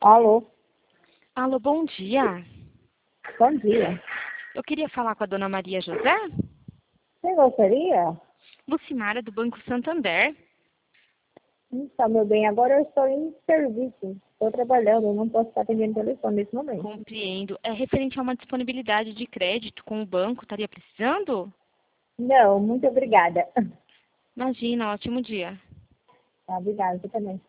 Alô, Alô, bom dia. bom dia. Eu queria falar com a dona Maria José, Você gostaria? Lucimara, do Banco Santander. Então, meu bem, agora eu estou em serviço. Estou trabalhando, eu não posso estar atendendo telefone nesse momento. Compreendo. É referente a uma disponibilidade de crédito com o banco. Estaria precisando? Não, muito obrigada. Imagina, ótimo dia. Tá, obrigada, você também.